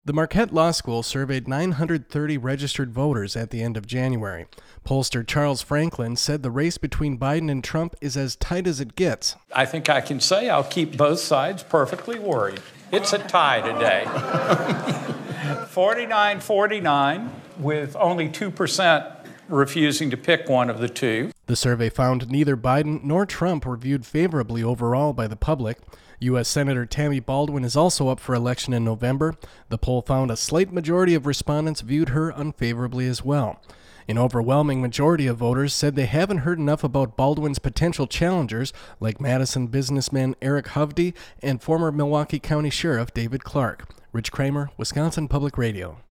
The Marquette Law School surveyed 930 registered voters at the end of January. Pollster Charles Franklin said the race between Biden and Trump is as tight as it gets. I think I can say I'll keep both sides perfectly worried. It's a tie today. 49-49, with only 2% refusing to pick one of the two. The survey found neither Biden nor Trump were viewed favorably overall by the public. U.S. Senator Tammy Baldwin is also up for election in November. The poll found a slight majority of respondents viewed her unfavorably as well. An overwhelming majority of voters said they haven't heard enough about Baldwin's potential challengers, like Madison businessman Eric Hovde and former Milwaukee County Sheriff David Clark. Rich Kramer, Wisconsin Public Radio.